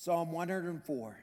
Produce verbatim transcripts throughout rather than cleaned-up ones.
Psalm one hundred four.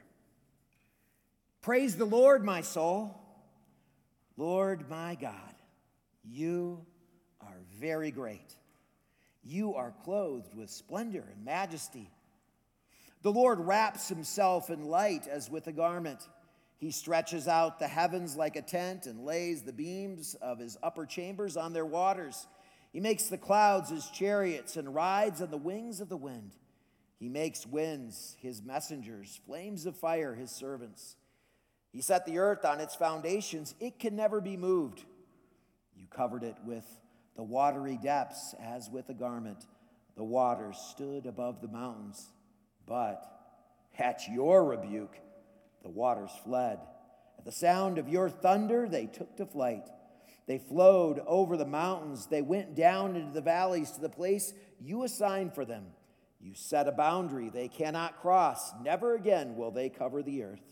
Praise the Lord, my soul. Lord, my God, you are very great. You are clothed with splendor and majesty. The Lord wraps himself in light as with a garment. He stretches out the heavens like a tent and lays the beams of his upper chambers on their waters. He makes the clouds his chariots and rides on the wings of the wind. He makes winds his messengers, flames of fire his servants. He set the earth on its foundations. It can never be moved. You covered it with the watery depths as with a garment. The waters stood above the mountains. But at your rebuke, the waters fled. At the sound of your thunder, they took to flight. They flowed over the mountains. They went down into the valleys to the place you assigned for them. You set a boundary they cannot cross. Never again will they cover the earth.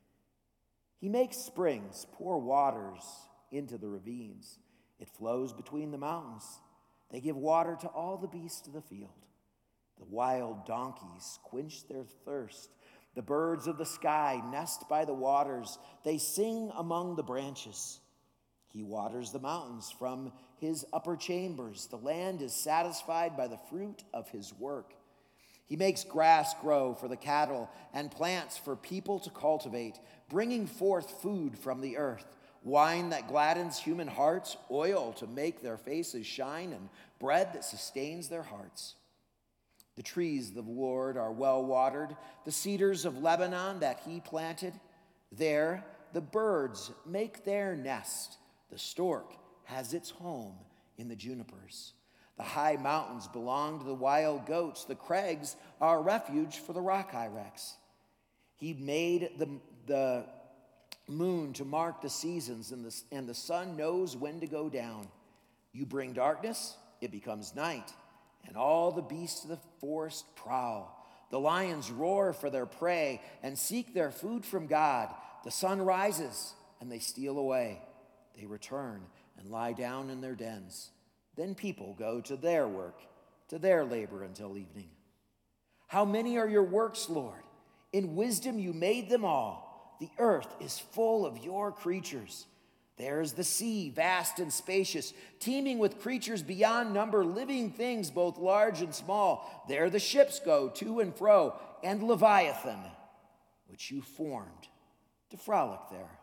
He makes springs pour waters into the ravines. It flows between the mountains. They give water to all the beasts of the field. The wild donkeys quench their thirst. The birds of the sky nest by the waters. They sing among the branches. He waters the mountains from his upper chambers. The land is satisfied by the fruit of his work. He makes grass grow for the cattle and plants for people to cultivate, bringing forth food from the earth, wine that gladdens human hearts, oil to make their faces shine, and bread that sustains their hearts. The trees of the Lord are well watered, the cedars of Lebanon that he planted. There the birds make their nest. The stork has its home in the junipers. The high mountains belong to the wild goats. The crags are a refuge for the rock hyrax. He made the, the moon to mark the seasons, and the, and the sun knows when to go down. You bring darkness, it becomes night, and all the beasts of the forest prowl. The lions roar for their prey and seek their food from God. The sun rises, and they steal away. They return and lie down in their dens. Then people go to their work, to their labor until evening. How many are your works, Lord? In wisdom you made them all. The earth is full of your creatures. There is the sea, vast and spacious, teeming with creatures beyond number, living things both large and small. There the ships go to and fro, and Leviathan, which you formed, to frolic there.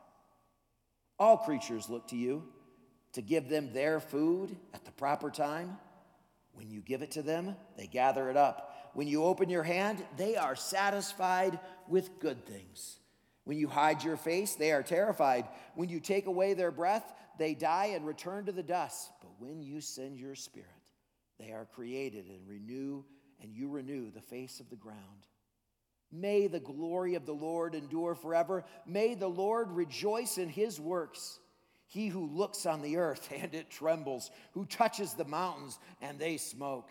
All creatures look to you to give them their food at the proper time. When you give it to them, they gather it up. When you open your hand, they are satisfied with good things. When you hide your face, they are terrified. When you take away their breath, they die and return to the dust. But when you send your spirit, they are created and renew, and you renew the face of the ground. May the glory of the Lord endure forever. May the Lord rejoice in his works. He who looks on the earth, and it trembles, who touches the mountains, and they smoke.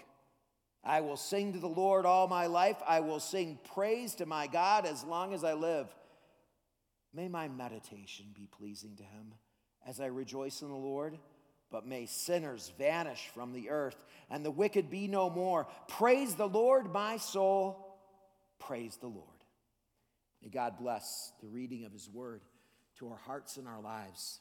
I will sing to the Lord all my life. I will sing praise to my God as long as I live. May my meditation be pleasing to him as I rejoice in the Lord. But may sinners vanish from the earth, and the wicked be no more. Praise the Lord, my soul. Praise the Lord. May God bless the reading of his word to our hearts and our lives.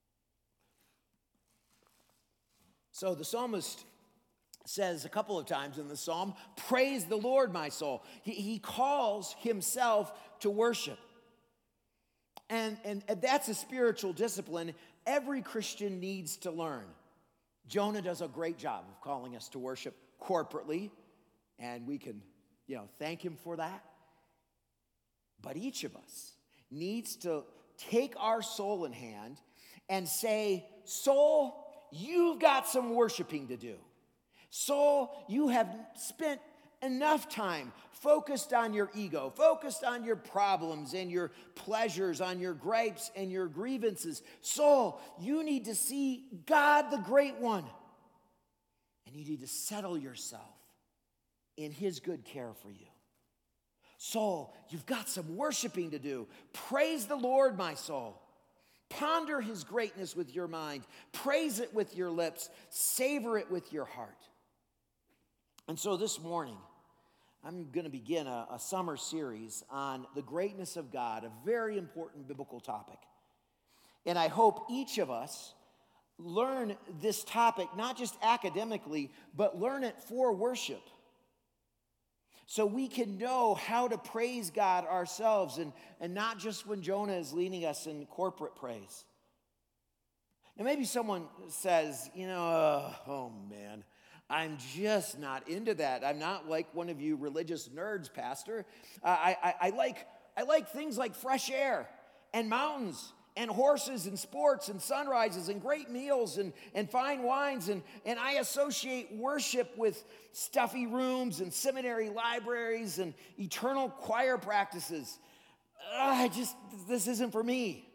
So the psalmist says a couple of times in the psalm, praise the Lord, my soul. He, he calls himself to worship. And, and, and that's a spiritual discipline every Christian needs to learn. Jonah does a great job of calling us to worship corporately, and we can, you know, thank him for that. But each of us needs to take our soul in hand and say, soul, you've got some worshiping to do. Soul, you have spent enough time focused on your ego, focused on your problems and your pleasures, on your gripes and your grievances. Soul, you need to see God, the great one. And you need to settle yourself in his good care for you. Soul, you've got some worshiping to do. Praise the Lord, my soul. Ponder his greatness with your mind. Praise it with your lips. Savor it with your heart. And so this morning, I'm going to begin a, a summer series on the greatness of God, a very important biblical topic. And I hope each of us learn this topic, not just academically, but learn it for worship. So we can know how to praise God ourselves and, and not just when Jonah is leading us in corporate praise. Now maybe someone says, you know, uh, oh man, I'm just not into that. I'm not like one of you religious nerds, Pastor. Uh, I, I, I like I like things like fresh air and mountains and horses and sports and sunrises and great meals and, and fine wines. And, and I associate worship with stuffy rooms and seminary libraries and eternal choir practices. Uh, I just, this isn't for me.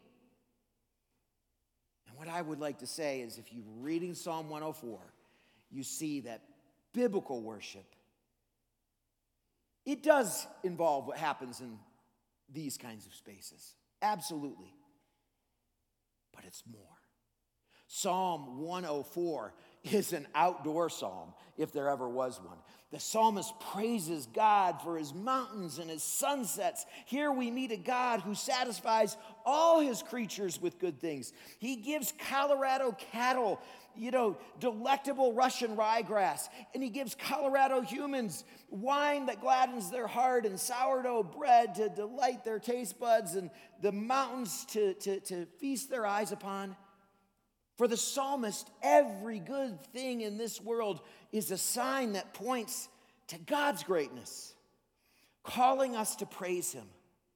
And what I would like to say is if you're reading Psalm one oh four, you see that biblical worship, it does involve what happens in these kinds of spaces. Absolutely. But it's more. Psalm one oh four is an outdoor psalm, if there ever was one. The psalmist praises God for his mountains and his sunsets. Here we meet a God who satisfies all his creatures with good things. He gives Colorado cattle, you know, delectable Russian ryegrass. And he gives Colorado humans wine that gladdens their heart and sourdough bread to delight their taste buds and the mountains to, to, to feast their eyes upon. For the psalmist, every good thing in this world is a sign that points to God's greatness, calling us to praise him.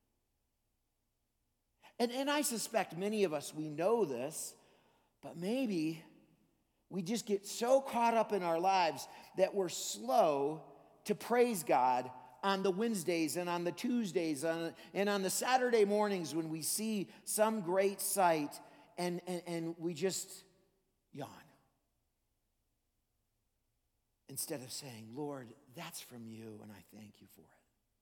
And, and I suspect many of us, we know this, but maybe we just get so caught up in our lives that we're slow to praise God on the Wednesdays and on the Tuesdays on, and on the Saturday mornings when we see some great sight and, and, and we just yawn. Instead of saying, Lord, that's from you and I thank you for it.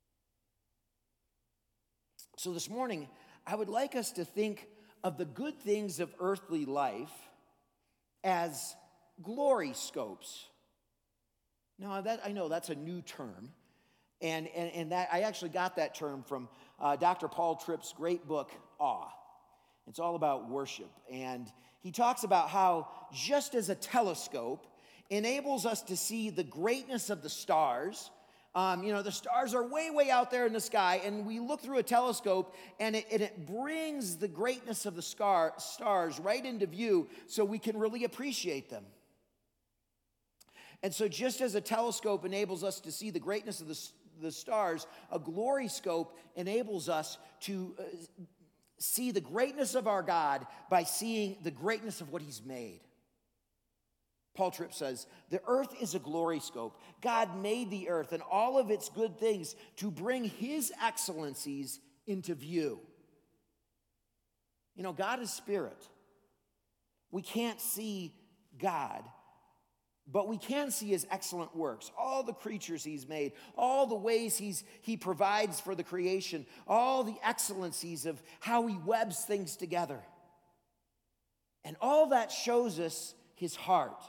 So this morning, I would like us to think of the good things of earthly life as glory scopes. Now, that I know that's a new term, and, and, and that I actually got that term from uh, Doctor Paul Tripp's great book, Awe. It's all about worship, and he talks about how just as a telescope enables us to see the greatness of the stars, um, you know, the stars are way, way out there in the sky, and we look through a telescope, and it, and it brings the greatness of the scar, stars right into view so we can really appreciate them. And so just as a telescope enables us to see the greatness of the, the stars, a glory scope enables us to uh, see the greatness of our God by seeing the greatness of what he's made. Paul Tripp says, the earth is a glory scope. God made the earth and all of its good things to bring his excellencies into view. You know, God is spirit. We can't see God, but we can see his excellent works, all the creatures he's made, all the ways he's, he provides for the creation, all the excellencies of how he webs things together. And all that shows us his heart.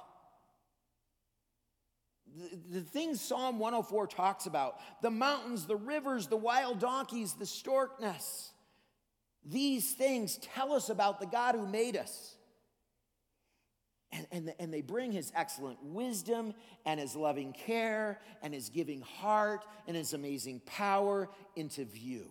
The, the things Psalm one oh four talks about, the mountains, the rivers, the wild donkeys, the stork nests, these things tell us about the God who made us. And, and, and they bring his excellent wisdom and his loving care and his giving heart and his amazing power into view.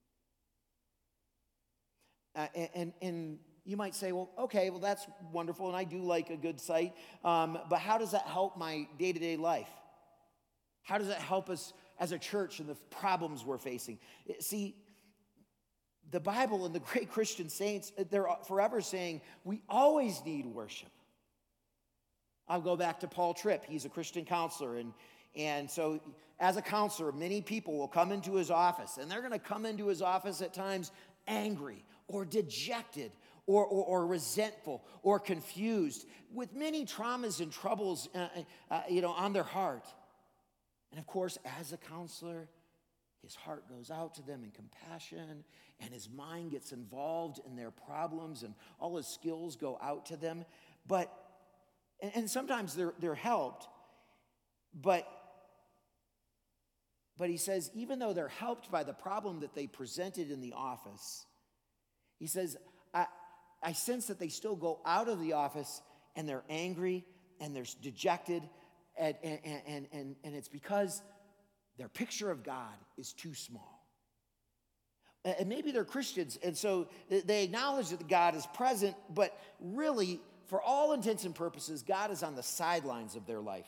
Uh, and, and, and you might say, well, okay, well, that's wonderful, and I do like a good sight, um, but how does that help my day-to-day life? How does that help us as a church and the problems we're facing? See, the Bible and the great Christian saints, they're forever saying we always need worship. I'll go back to Paul Tripp. He's a Christian counselor, and, and so as a counselor, many people will come into his office, and they're going to come into his office at times angry or dejected or, or, or resentful or confused with many traumas and troubles uh, uh, you know, on their heart. And of course, as a counselor, his heart goes out to them in compassion, and his mind gets involved in their problems, and all his skills go out to them. But And sometimes they're, they're helped, but But he says, even though they're helped by the problem that they presented in the office, he says, I, I sense that they still go out of the office and they're angry and they're dejected, and, and, and, and, and it's because their picture of God is too small. And maybe they're Christians, and so they acknowledge that God is present, but really, for all intents and purposes, God is on the sidelines of their life.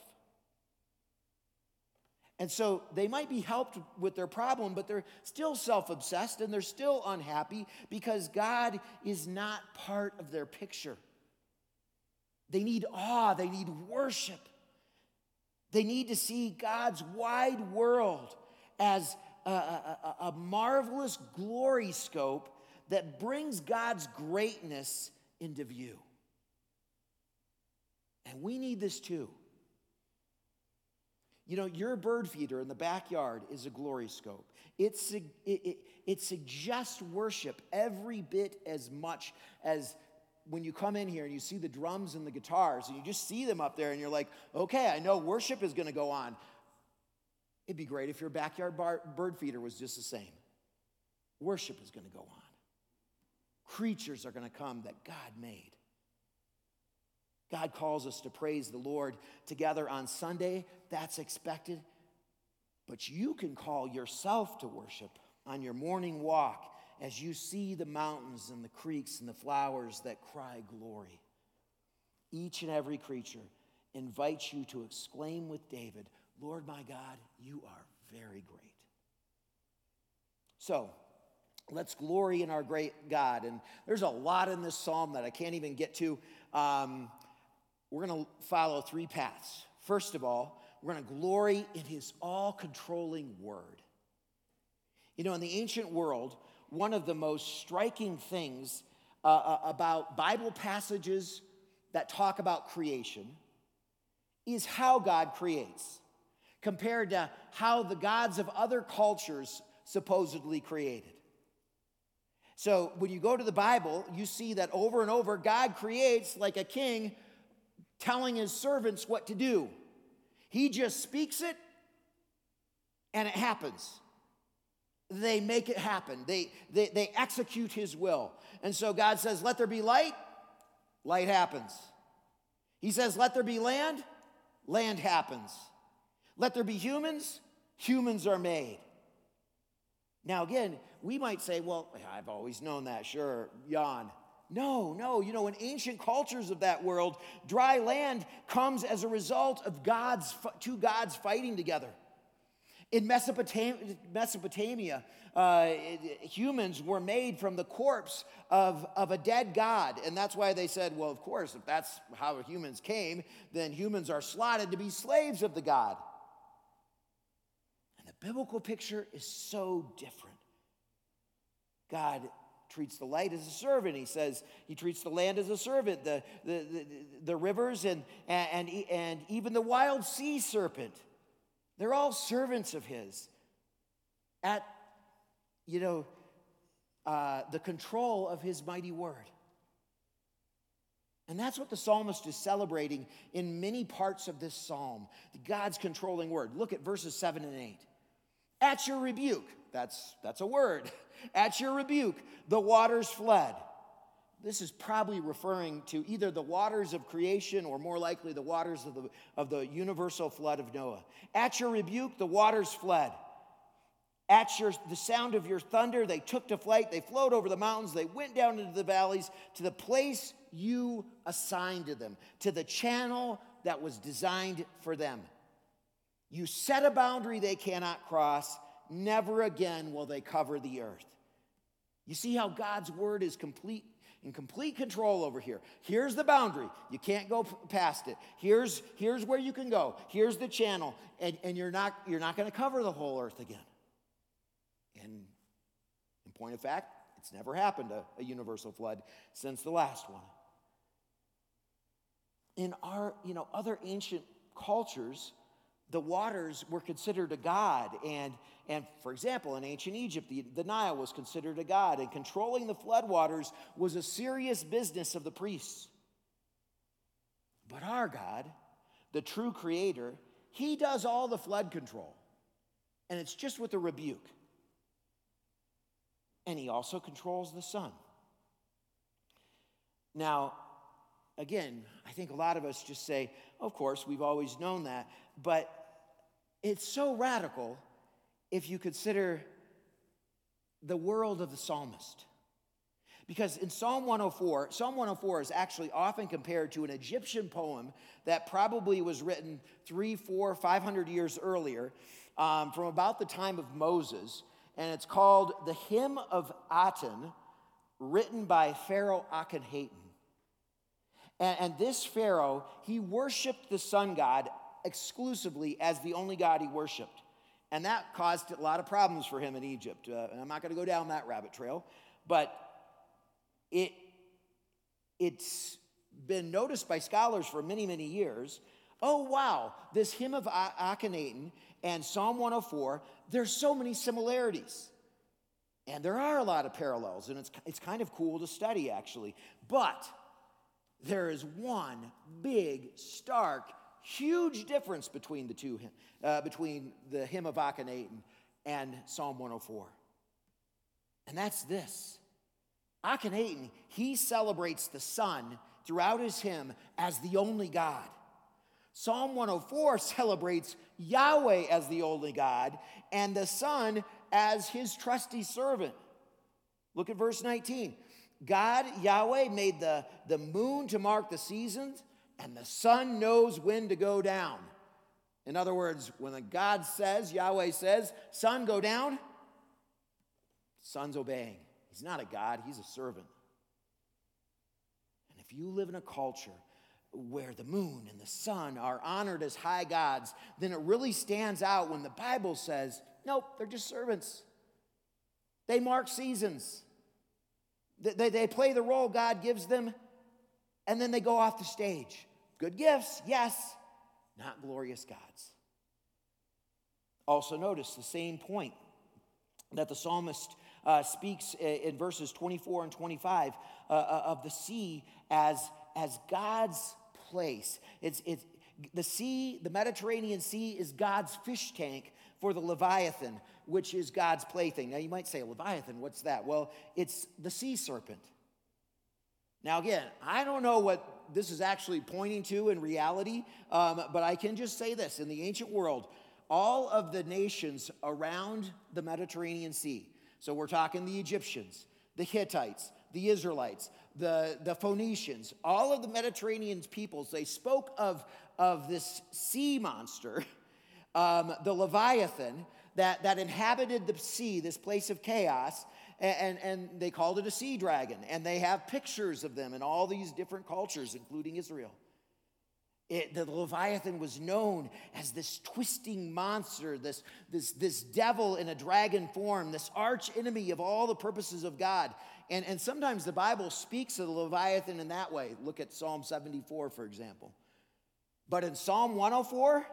And so they might be helped with their problem, but they're still self-obsessed and they're still unhappy because God is not part of their picture. They need awe, they need worship. They need to see God's wide world as a, a, a marvelous glory scope that brings God's greatness into view. And we need this too. You know, your bird feeder in the backyard is a glory scope. It, it, it, it suggests worship every bit as much as when you come in here and you see the drums and the guitars and you just see them up there and you're like, okay, I know worship is going to go on. It'd be great if your backyard bar, bird feeder was just the same. Worship is going to go on. Creatures are going to come that God made. God calls us to praise the Lord together on Sunday. That's expected. But you can call yourself to worship on your morning walk as you see the mountains and the creeks and the flowers that cry glory. Each and every creature invites you to exclaim with David, Lord my God, you are very great. So, let's glory in our great God. And there's a lot in this psalm that I can't even get to. Um, we're going to follow three paths. First of all, we're going to glory in his all-controlling word. You know, in the ancient world, one of the most striking things uh, about Bible passages that talk about creation is how God creates, compared to how the gods of other cultures supposedly created. So when you go to the Bible, you see that over and over, God creates like a king telling his servants what to do. He just speaks it, and it happens. They make it happen. They, they, they execute his will. And so God says, let there be light, light happens. He says, let there be land, land happens. Let there be humans, humans are made. Now again, we might say, well, I've always known that, sure, yawn. No, no, you know, in ancient cultures of that world, dry land comes as a result of God's, two gods fighting together. In Mesopotamia, Mesopotamia uh, humans were made from the corpse of, of a dead god. And that's why they said, well, of course, if that's how humans came, then humans are slotted to be slaves of the god. And the biblical picture is so different. God treats the light as a servant. He says he treats the land as a servant, the, the, the, the rivers and, and, and even the wild sea serpent. They're all servants of his at, you know, uh, the control of his mighty word. And that's what the psalmist is celebrating in many parts of this psalm, God's controlling word. Look at verses seven and eight. At your rebuke, that's, that's a word. At your rebuke, the waters fled. This is probably referring to either the waters of creation or more likely the waters of the, of the universal flood of Noah. At your rebuke, the waters fled. At your, the sound of your thunder, they took to flight. They flowed over the mountains. They went down into the valleys to the place you assigned to them, to the channel that was designed for them. You set a boundary they cannot cross. Never again will they cover the earth. You see how God's word is complete, in complete control over here. Here's the boundary. You can't go past it. Here's, here's where you can go. Here's the channel. And, and you're not, you're not going to cover the whole earth again. And in point of fact, it's never happened, a, a universal flood, since the last one. In our, you know, other ancient cultures, the waters were considered a god. And, and for example, in ancient Egypt, the, the Nile was considered a god. And controlling the floodwaters was a serious business of the priests. But our God, the true creator, he does all the flood control. And it's just with a rebuke. And he also controls the sun. Now, again, I think a lot of us just say, of course, we've always known that, but it's so radical if you consider the world of the psalmist. Because in Psalm one oh four, Psalm one oh four is actually often compared to an Egyptian poem that probably was written three, four, five hundred years earlier, um, from about the time of Moses, and it's called the Hymn of Aten, written by Pharaoh Akhenaten. And, and this Pharaoh, he worshiped the sun god exclusively as the only god he worshiped. And that caused a lot of problems for him in Egypt. Uh, and I'm not going to go down that rabbit trail, but it, it's been noticed by scholars for many, many years. Oh, wow, this Hymn of Akhenaten and Psalm one oh four, there's so many similarities. And there are a lot of parallels, and it's, it's kind of cool to study, actually. But there is one big, stark, huge difference between the two, uh, between the Hymn of Akhenaten and Psalm one oh four. And that's this. Akhenaten, he celebrates the sun throughout his hymn as the only God. Psalm one oh four celebrates Yahweh as the only God and the sun as his trusty servant. Look at verse nineteen. God, Yahweh, made the, the moon to mark the seasons, and the sun knows when to go down. In other words, when God says, Yahweh says, sun, go down, the sun's obeying. He's not a God, he's a servant. And if you live in a culture where the moon and the sun are honored as high gods, then it really stands out when the Bible says, nope, they're just servants. They mark seasons. They, they play the role God gives them, and then they go off the stage. Good gifts, yes, not glorious gods. Also notice the same point that the psalmist uh, speaks in verses twenty-four and twenty-five uh, of the sea as, as God's place. It's, it's, the sea, the Mediterranean Sea, is God's fish tank for the Leviathan, which is God's plaything. Now you might say, Leviathan, what's that? Well, it's the sea serpent. Now again, I don't know what this is actually pointing to in reality, um, but I can just say this. In the ancient world, all of the nations around the Mediterranean Sea, so we're talking the Egyptians, the Hittites, the Israelites, the, the Phoenicians, all of the Mediterranean peoples, they spoke of, of this sea monster, um, the Leviathan, that, that inhabited the sea, this place of chaos, and, and they called it a sea dragon. And they have pictures of them in all these different cultures, including Israel. It, the Leviathan was known as this twisting monster, this, this, this devil in a dragon form, this arch enemy of all the purposes of God. And, and sometimes the Bible speaks of the Leviathan in that way. Look at Psalm seventy-four, for example. But in Psalm one oh four,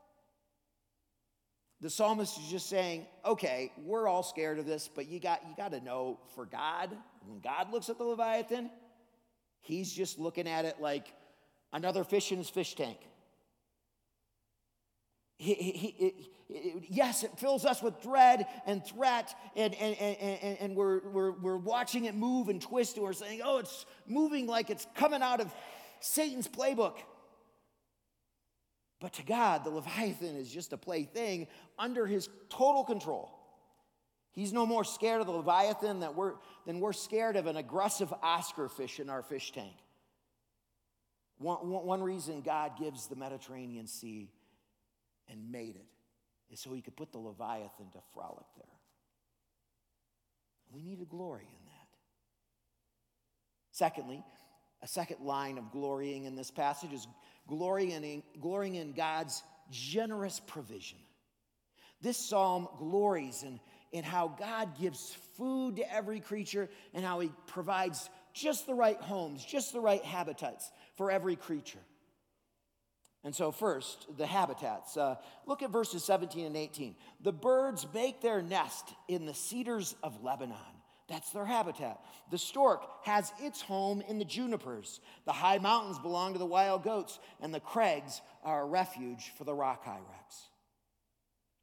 the psalmist is just saying, okay, we're all scared of this, but you got, you got to know, for God, when God looks at the Leviathan, he's just looking at it like another fish in his fish tank. He, he, he, it, yes, it fills us with dread and threat, and, and, and, and we're, we're, we're watching it move and twist, and we're saying, oh, it's moving like it's coming out of Satan's playbook. But to God, the Leviathan is just a plaything under his total control. He's no more scared of the Leviathan than we're, than we're scared of an aggressive Oscar fish in our fish tank. One, one reason God gives the Mediterranean Sea and made it is so he could put the Leviathan to frolic there. We need to glory in that. Secondly, a second line of glorying in this passage is glorying in, glorying in God's generous provision. This psalm glories in, in how God gives food to every creature and how he provides just the right homes, just the right habitats for every creature. And so first, the habitats. Uh, look at verses seventeen and eighteen. The birds make their nest in the cedars of Lebanon. That's their habitat. The stork has its home in the junipers. The high mountains belong to the wild goats, and the crags are a refuge for the rock hyrax.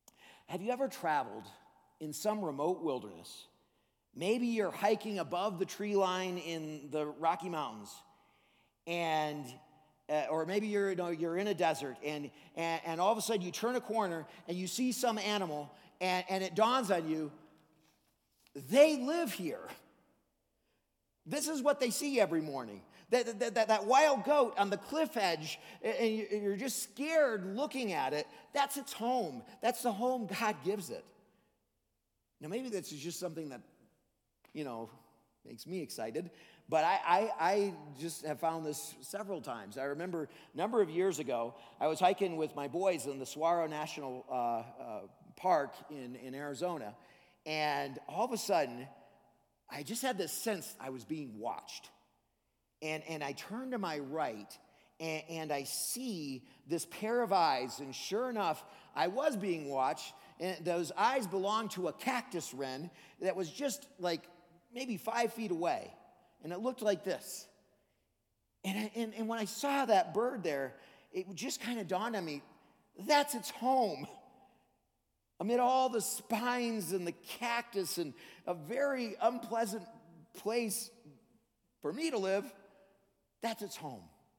Have you ever traveled in some remote wilderness? Maybe you're hiking above the tree line in the Rocky Mountains, and uh, or maybe you're you know, you're in a desert, and, and and all of a sudden you turn a corner and you see some animal, and, and it dawns on you, they live here. This is what they see every morning. That, that, that, that wild goat on the cliff edge, and you're just scared looking at it, that's its home. That's the home God gives it. Now, maybe this is just something that, you know, makes me excited, but I, I, I just have found this several times. I remember a number of years ago, I was hiking with my boys in the Saguaro National uh, uh, Park in, in Arizona, and all of a sudden, I just had this sense I was being watched. And, and I turn to my right, and, and I see this pair of eyes, and sure enough, I was being watched, and those eyes belonged to a cactus wren that was just like maybe five feet away, and it looked like this. And, I, and, and when I saw that bird there, it just kind of dawned on me, that's its home. Amid all the spines and the cactus and a very unpleasant place for me to live, that's its home.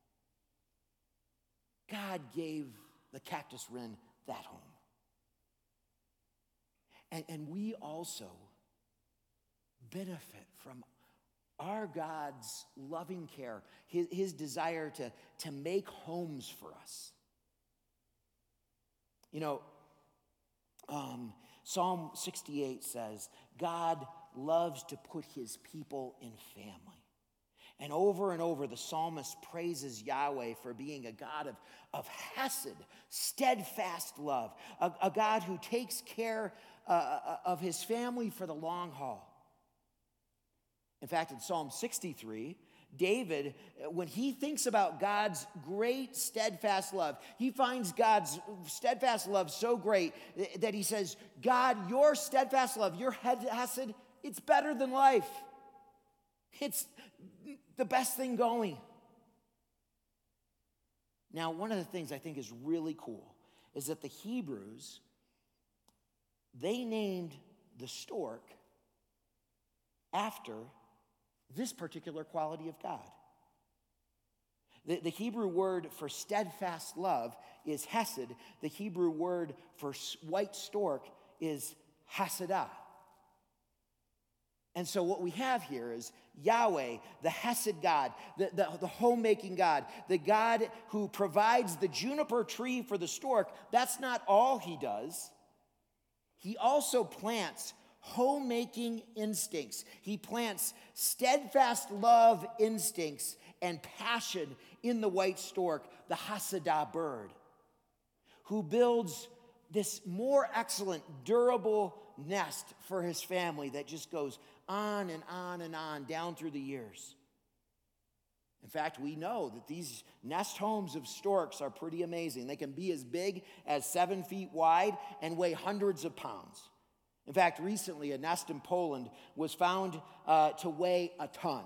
God gave the cactus wren that home. And, and we also benefit from our God's loving care, his, his desire to, to make homes for us. You know, um, Psalm sixty-eight says, God loves to put his people in family. And over and over, the psalmist praises Yahweh for being a God of, of hesed, steadfast love, a, a God who takes care uh, of his family for the long haul. In fact, in Psalm sixty-three, David, when he thinks about God's great steadfast love, he finds God's steadfast love so great that he says, God, your steadfast love, your hesed, it's better than life. It's the best thing going. Now, one of the things I think is really cool is that the Hebrews, they named the stork after this particular quality of God. The, the Hebrew word for steadfast love is hesed. The Hebrew word for white stork is hasadah. And so what we have here is Yahweh, the Hesed God, the, the, the homemaking God, the God who provides the juniper tree for the stork. That's not all he does. He also plants homemaking instincts. He plants steadfast love instincts and passion in the white stork, the Hasadah bird, who builds this more excellent, durable nest for his family that just goes on and on and on down through the years. In fact, we know that these nest homes of storks are pretty amazing. They can be as big as seven feet wide and weigh hundreds of pounds. In fact, recently a nest in Poland was found uh, to weigh a ton.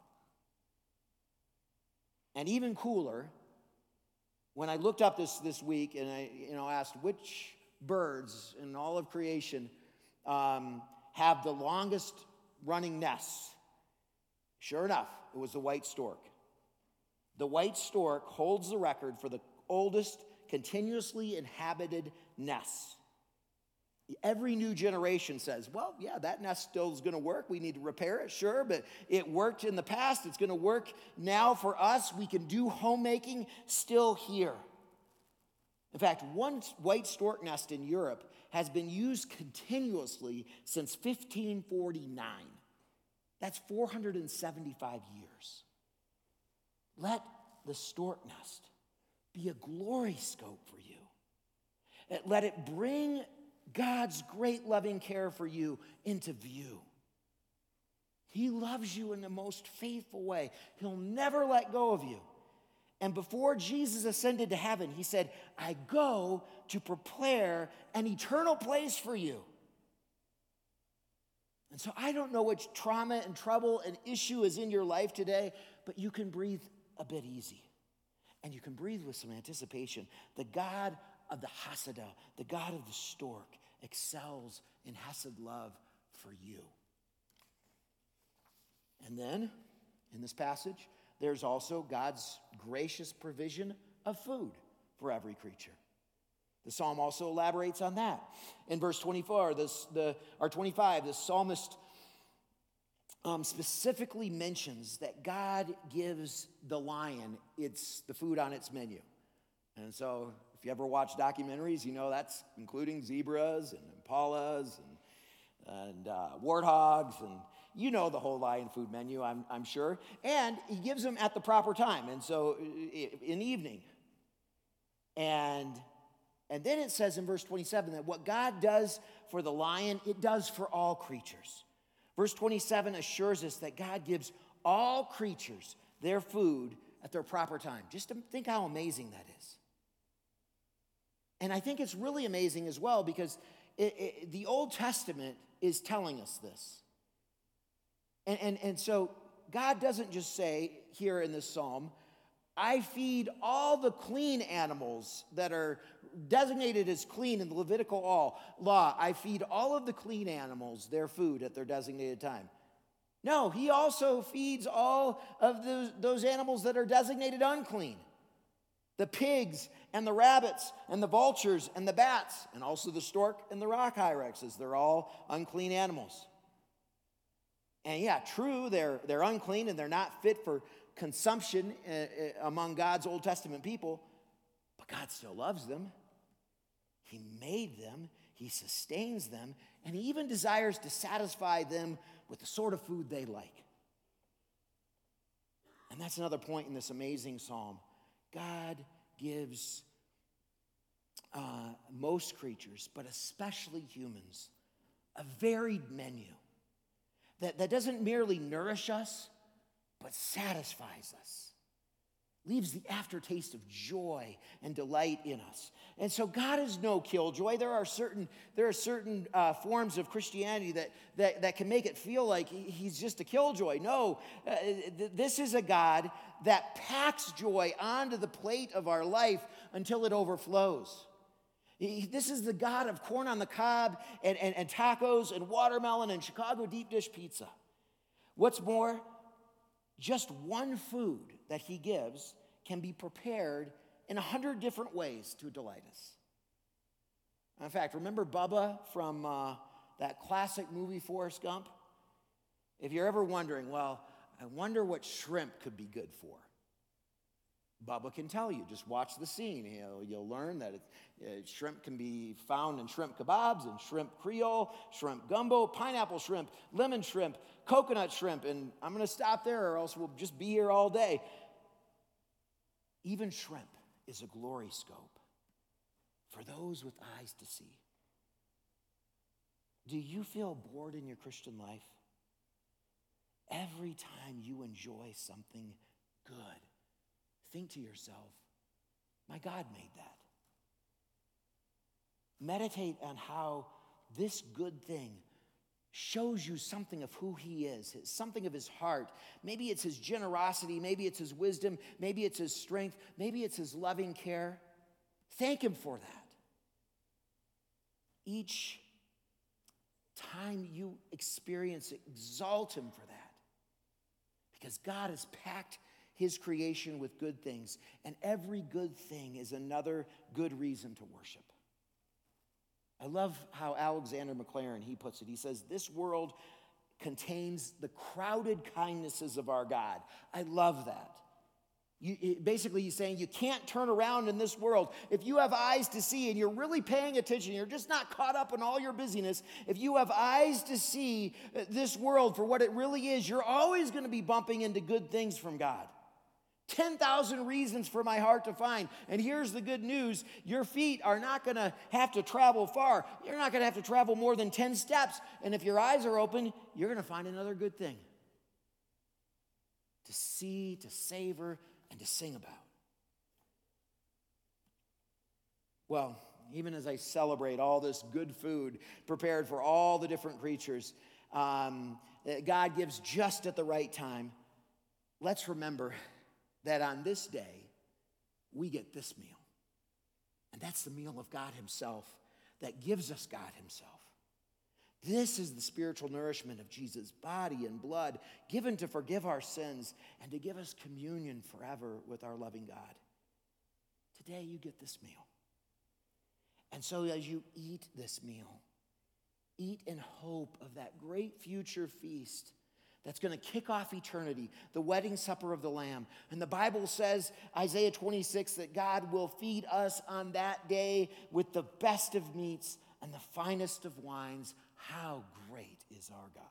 And even cooler, when I looked up this, this week and I you know, asked which birds in all of creation um, have the longest running nests, sure enough, it was the white stork. The white stork holds the record for the oldest continuously inhabited nests. Every new generation says, well, yeah, that nest still is going to work. We need to repair it, sure, but it worked in the past. It's going to work now for us. We can do homemaking still here. In fact, one white stork nest in Europe has been used continuously since fifteen forty-nine. That's four hundred seventy-five years. Let the stork nest be a glory scope for you. Let it bring God's great loving care for you into view. He loves you in the most faithful way. He'll never let go of you. And before Jesus ascended to heaven, he said, I go to prepare an eternal place for you. And so I don't know which trauma and trouble and issue is in your life today, but you can breathe a bit easy. And you can breathe with some anticipation. The God of the Hasadah, the God of the stork, excels in hesed love for you. And then, in this passage, there's also God's gracious provision of food for every creature. The psalm also elaborates on that. In verse twenty-four, this, the, or twenty-five, the psalmist um, specifically mentions that God gives the lion its the food on its menu. And so, if you ever watch documentaries, you know that's including zebras and impalas and, and uh, warthogs, and you know the whole lion food menu, I'm, I'm sure. And he gives them at the proper time, and so in the evening. And, and then it says in verse twenty-seven that what God does for the lion, it does for all creatures. Verse twenty-seven assures us that God gives all creatures their food at their proper time. Just to think how amazing that is. And I think it's really amazing as well because it, it, the Old Testament is telling us this. And, and, and so God doesn't just say here in this psalm, I feed all the clean animals that are designated as clean in the Levitical law. I feed all of the clean animals their food at their designated time. No, he also feeds all of those, those animals that are designated unclean. The pigs and the rabbits and the vultures and the bats, and also the stork and the rock hyraxes. They're all unclean animals. And yeah, true, they're, they're unclean and they're not fit for consumption uh, among God's Old Testament people, but God still loves them. He made them, he sustains them, and he even desires to satisfy them with the sort of food they like. And that's another point in this amazing psalm. God gives uh, most creatures, but especially humans, a varied menu that, that doesn't merely nourish us, but satisfies us, leaves the aftertaste of joy and delight in us. And so God is no killjoy. There are certain, there are certain uh, forms of Christianity that, that, that can make it feel like he's just a killjoy. No, uh, th- this is a God that packs joy onto the plate of our life until it overflows. He, this is the God of corn on the cob and, and, and tacos and watermelon and Chicago deep dish pizza. What's more, just one food that he gives can be prepared in a hundred different ways to delight us. In fact, remember Bubba from uh, that classic movie Forrest Gump? If you're ever wondering, well, I wonder what shrimp could be good for. Bubba can tell you. Just watch the scene. You'll, you'll learn that it, uh, shrimp can be found in shrimp kebabs and shrimp creole, shrimp gumbo, pineapple shrimp, lemon shrimp, coconut shrimp. And I'm going to stop there or else we'll just be here all day. Even shrimp is a glory scope for those with eyes to see. Do you feel bored in your Christian life? Every time you enjoy something good, think to yourself, my God made that. Meditate on how this good thing shows you something of who he is, something of his heart. Maybe it's his generosity, maybe it's his wisdom, maybe it's his strength, maybe it's his loving care. Thank him for that. Each time you experience it, exalt him for that. Because God has packed his creation with good things, and every good thing is another good reason to worship. I love how Alexander McLaren, he puts it. He says, this world contains the crowded kindnesses of our God. I love that. You, it, basically, he's saying you can't turn around in this world. If you have eyes to see and you're really paying attention, you're just not caught up in all your busyness. If you have eyes to see this world for what it really is, you're always going to be bumping into good things from God. ten thousand reasons for my heart to find. And here's the good news. Your feet are not going to have to travel far. You're not going to have to travel more than ten steps. And if your eyes are open, you're going to find another good thing to see, to savor, and to sing about. Well, even as I celebrate all this good food prepared for all the different creatures um, that God gives just at the right time, let's remember that on this day, we get this meal. And that's the meal of God himself, that gives us God himself. This is the spiritual nourishment of Jesus' body and blood given to forgive our sins and to give us communion forever with our loving God. Today you get this meal. And so as you eat this meal, eat in hope of that great future feast that's going to kick off eternity, the wedding supper of the Lamb. And the Bible says, Isaiah twenty-six, that God will feed us on that day with the best of meats and the finest of wines. How great is our God.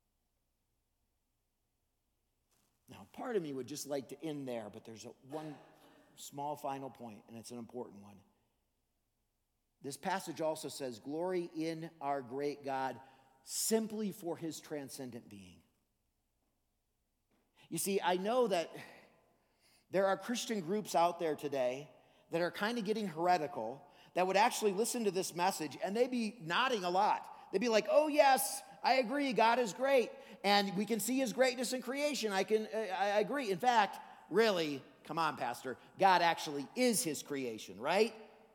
Now, part of me would just like to end there, but there's a, one small final point, and it's an important one. This passage also says, glory in our great God simply for his transcendent being. You see, I know that there are Christian groups out there today that are kind of getting heretical, that would actually listen to this message, and they'd be nodding a lot. They'd be like, oh yes, I agree, God is great, and we can see his greatness in creation. I can, I agree. In fact, really, come on, Pastor, God actually is his creation, right?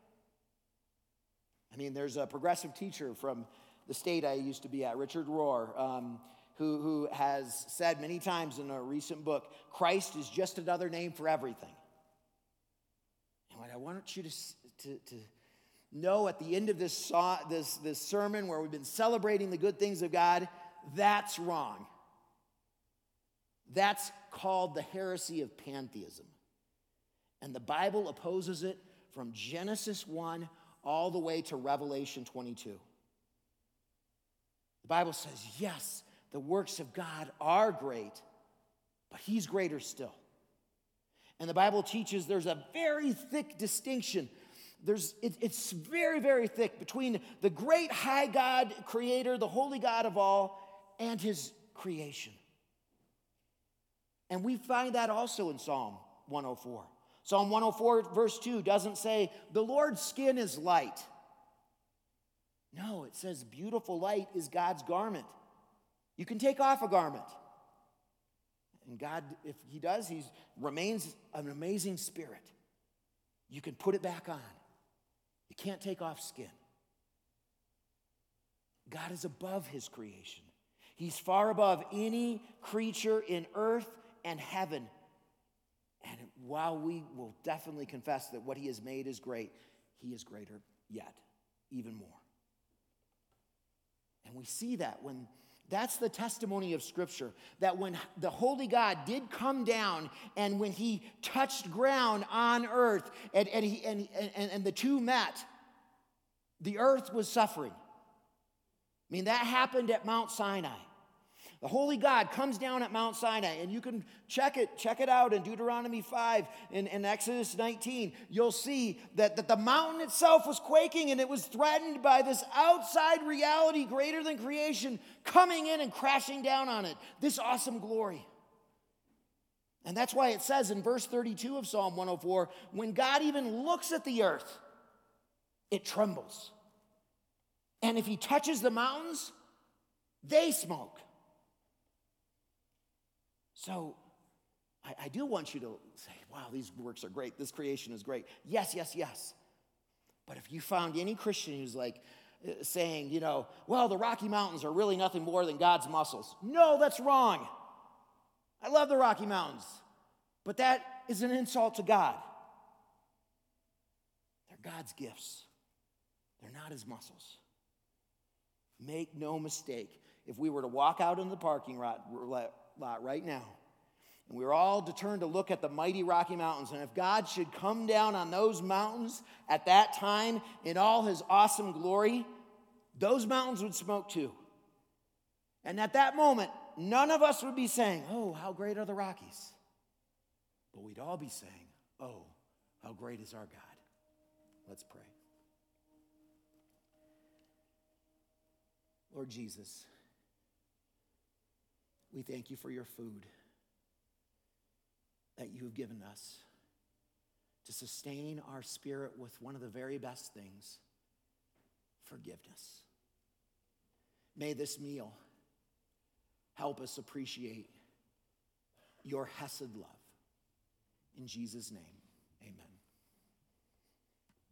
I mean, there's a progressive teacher from the state I used to be at, Richard Rohr, um, who, who has said many times in a recent book, Christ is just another name for everything. And what I want you to, to, to know at the end of this, this, this sermon where we've been celebrating the good things of God, that's wrong. That's called the heresy of pantheism. And the Bible opposes it from Genesis one all the way to Revelation twenty-two. The Bible says, yes, the works of God are great, but he's greater still. And the Bible teaches there's a very thick distinction. There's, it, it's very, very thick between the great high God, creator, the holy God of all, and his creation. And we find that also in Psalm one oh four. Psalm one oh four, verse two, doesn't say, the Lord's skin is light. No, it says beautiful light is God's garment. You can take off a garment. And God, if he does, he remains an amazing spirit. You can put it back on. You can't take off skin. God is above his creation. He's far above any creature in earth and heaven. And while we will definitely confess that what he has made is great, he is greater yet, even more. And we see that when, that's the testimony of Scripture, that when the holy God did come down and when he touched ground on earth and, and, he, and, and, and the two met, the earth was suffering. I mean, that happened at Mount Sinai. The holy God comes down at Mount Sinai, and you can check it, check it out in Deuteronomy five and, and Exodus nineteen. You'll see that, that the mountain itself was quaking, and it was threatened by this outside reality greater than creation coming in and crashing down on it. This awesome glory. And that's why it says in verse thirty-two of Psalm one oh four, when God even looks at the earth, it trembles. And if he touches the mountains, they smoke. So I, I do want you to say, wow, these works are great. This creation is great. Yes, yes, yes. But if you found any Christian who's like uh, saying, you know, well, the Rocky Mountains are really nothing more than God's muscles. No, that's wrong. I love the Rocky Mountains. But that is an insult to God. They're God's gifts. They're not his muscles. Make no mistake. If we were to walk out in the parking lot, lot right now, and we were all determined to look at the mighty Rocky Mountains, and if God should come down on those mountains at that time in all his awesome glory, those mountains would smoke too. And at that moment, none of us would be saying, oh, how great are the Rockies? But we'd all be saying, oh, how great is our God. Let's pray. Lord Jesus, we thank you for your food that you have given us to sustain our spirit with one of the very best things, forgiveness. May this meal help us appreciate your hesed love. In Jesus' name, amen.